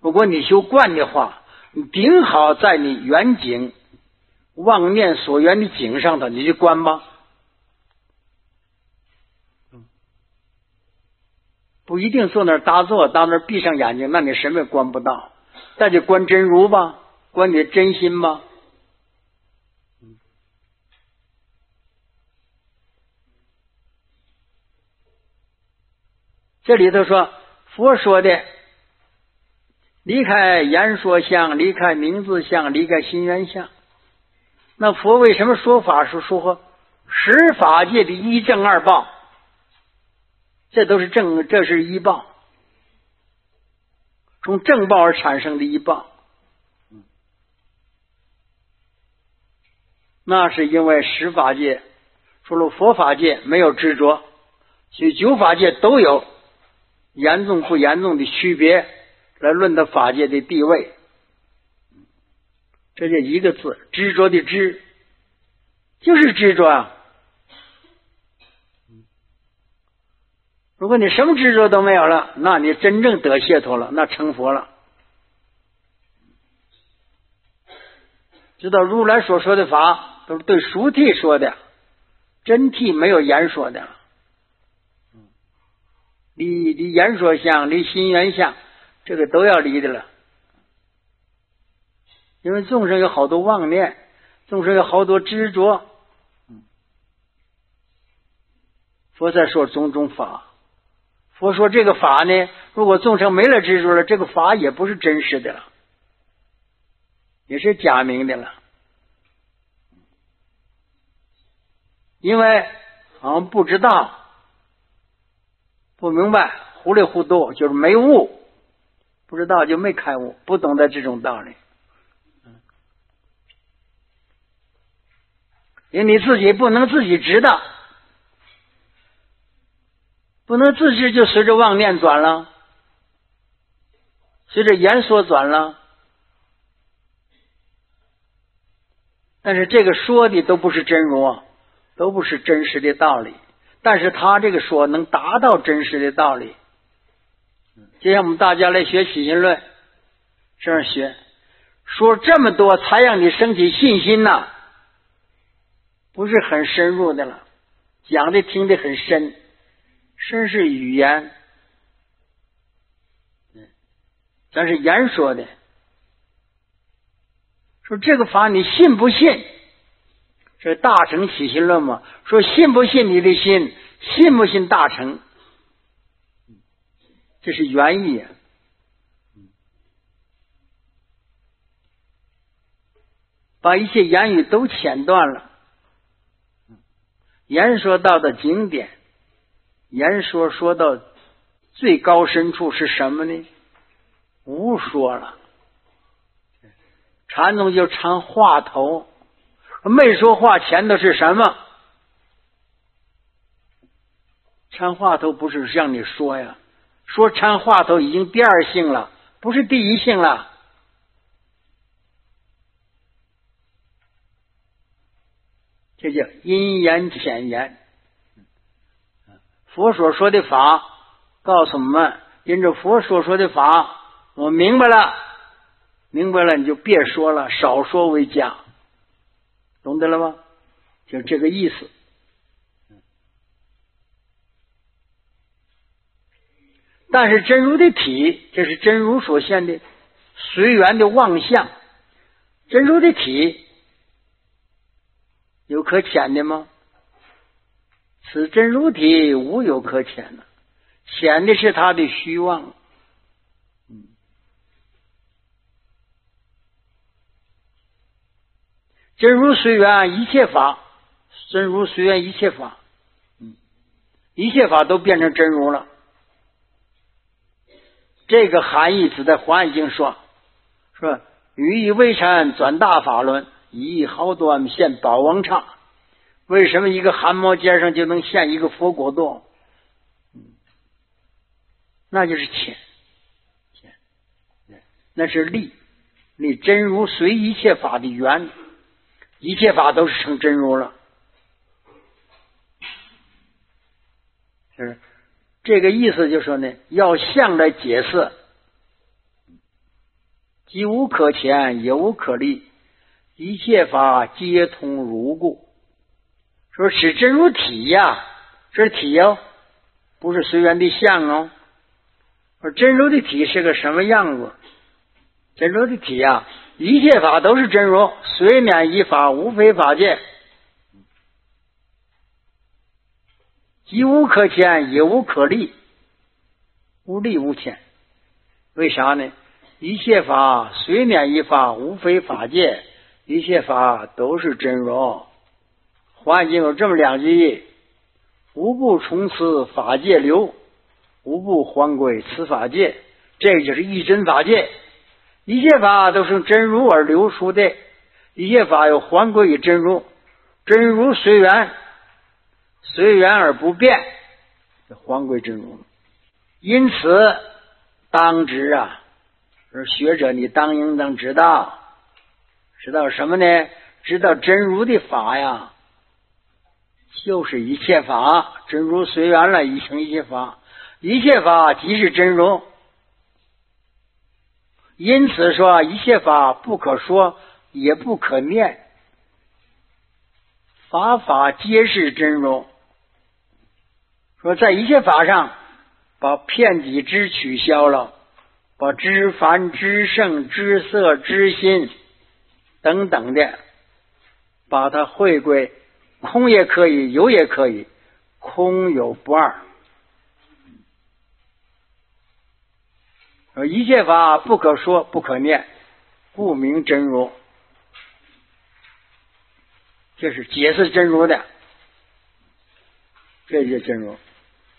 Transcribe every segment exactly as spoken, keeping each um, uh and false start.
如果你修观的话，你顶好在你缘景妄念所缘的景上头，你就观吧。不一定坐那儿打坐，到那儿闭上眼睛，那你什么也观不到。那就观真如吧，观你的真心吧。这里头说佛说的离开言说相，离开名字相，离开心缘相。那佛为什么说法是说十法界的一正二报？这都是正，这是一报，从正报而产生的一报。那是因为十法界除了佛法界没有执着，所以九法界都有严重不严重的区别，来论的法界的地位。这就一个字，执着的执，就是执着啊。如果你什么执着都没有了，那你真正得解脱了，那成佛了。知道如来所说的法都是对俗谛说的，真谛没有言说的。离离言说相，离心缘相，这个都要离的了。因为众生有好多妄念，众生有好多执着，佛在说种种法。佛说这个法呢，如果众生没了执着了，这个法也不是真实的了，也是假名的了。因为好像不知道，不明白，糊里糊涂，就是没悟，不知道就没开悟，不懂得这种道理。因为你自己不能自己知道，不能自知，就随着妄念转了，随着言说转了。但是这个说的都不是真如，都不是真实的道理，但是他这个说能达到真实的道理。就像我们大家来学起信论，这样学，说这么多才让你升起信心呐、啊，不是很深入的了，讲的听得很深，深是语言，咱是言说的。说这个法你信不信？这大乘起信论嘛，说信不信你的心，信不信大乘，这是原意啊。把一切言语都剪断了，言说到的经典，言说说到最高深处是什么呢？无说了。禅宗就禅话头，没说话前头是什么？禅话头不是让你说呀，说禅话头已经第二性了，不是第一性了。这叫因言浅言。佛所说的法告诉我们，因着佛所说的法我明白了，明白了你就别说了，少说为佳，懂得了吗？就这个意思。但是真如的体，这是真如所现的随缘的妄相，真如的体有可浅的吗？此真如体无有可浅的，浅的是他的虚妄。真如随缘一切法，真如随缘一切法，一切法都变成真如了。这个含义只在《华严经》说，说语意微尘转大法轮，以毫端现宝王刹。为什么一个汗毛尖上就能现一个佛国度？那就是浅，浅，那是力，力真如随一切法的缘，一切法都是成真如了。是这个意思，就说呢，要相来解释， 即无可前，也无可立，一切法皆通如故。说是真如体呀，这是体哦，不是随缘的相哦。说真如的体是个什么样子？真如的体呀，一切法都是真如，随免一法，无非法界，即无可前，也无可立，无立无前。为啥呢？一切法随免一法，无非法界，一切法都是真如。环境有这么两句意：无不从此法界流，无不还归此法界。这就是一真法界，一切法都是真如而流出的，一切法又还归于真如，真如随缘，随缘而不变，还归真如。因此当知啊，学者你当应当知道，知道什么呢？知道真如的法呀，就是一切法，真如随缘了，已成一切法，一切法即是真如。因此说一切法不可说，也不可念，法法皆是真如。说在一切法上把遍己知取消了，把知凡知圣知色知心等等的把它汇归，空也可以，有也可以，空有不二。一切法不可说不可念，故名真如。这是解释真如的，这就是真如。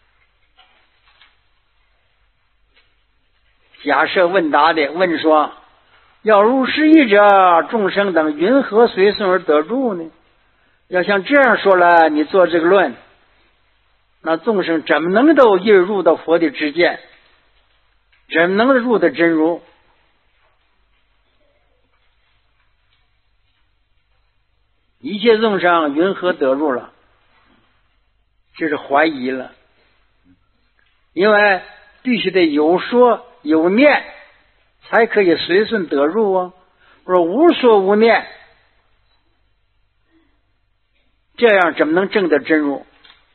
假设问答的问说，要如是义者，众生等云何随顺而得入呢？要像这样说了，你做这个论，那众生怎么能够一入到佛的知见？怎么能入的真如？一切众生云何得入了？这是怀疑了，因为必须得有说有念，才可以随顺得入啊。我说无说无念，这样怎么能证得真如？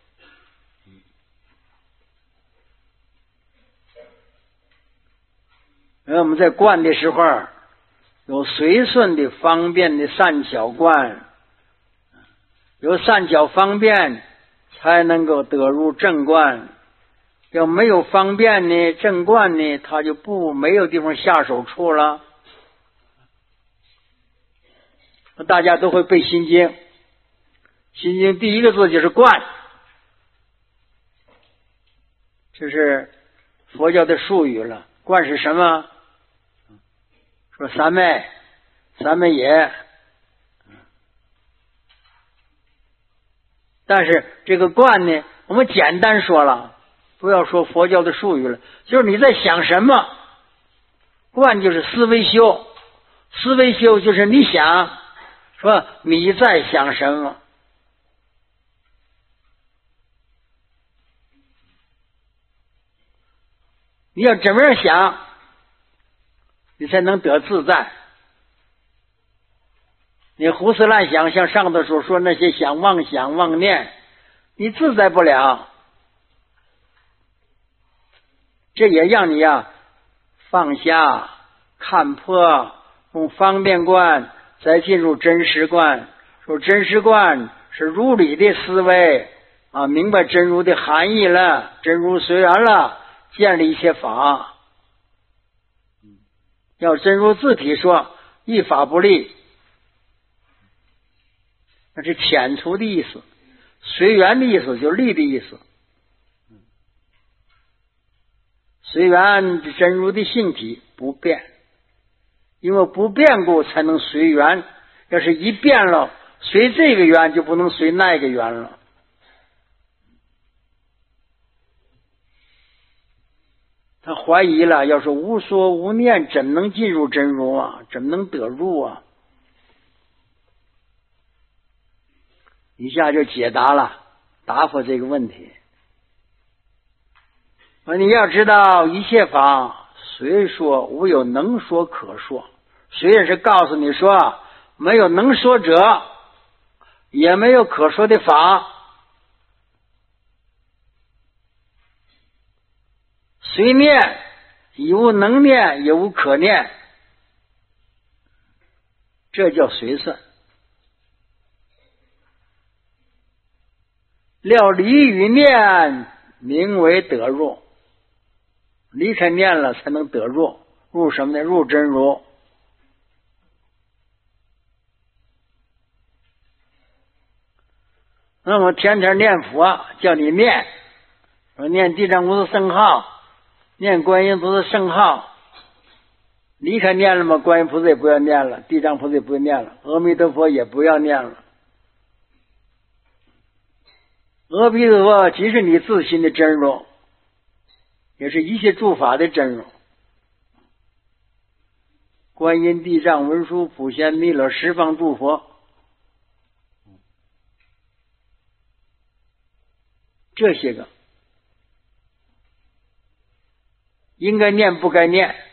因为我们在观的时候，有随顺的方便的善巧观，有善巧方便才能够得入正观。要没有方便呢，正观呢，他就不没有地方下手处了。大家都会背心经，心经第一个字就是观，这是佛教的术语了。观是什么？说三昧，三昧也。但是这个观呢，我们简单说了，不要说佛教的术语了，就是你在想什么，观就是思维修，思维修就是你想说你在想什么。你要怎么样想，你才能得自在。你胡思乱想，像上头所说那些想妄想妄念，你自在不了。这也让你呀、啊、放下看破，用方便观再进入真实观。说真实观是如理的思维啊，明白真如的含义了，真如随缘了，建立一些法。要真如自体说一法不立，那是遣除的意思，随缘的意思就是立的意思。随缘真如的性体不变，因为不变故才能随缘，要是一变了，随这个缘就不能随那个缘了。他怀疑了，要是无说无念，怎能进入真如啊？怎么能得入啊？一下就解答了，答复这个问题。你要知道，一切法虽说无有能说可说，虽然是告诉你说没有能说者，也没有可说的法，虽念已无能念，也无可念，这叫随算。料离与念，名为得入。离开念了才能得入，入什么呢？入真如。那么天天念佛，叫你念，说念地藏菩萨圣号，念观音菩萨圣号。离开念了吗？观音菩萨也不要念了，地藏菩萨也不要念了，阿弥陀佛也不要念了。阿弥陀佛即是你自心的真如，也是一切诸法的真如。观音、地藏、文殊、普贤、弥勒十方诸佛，这些个应该念不该念，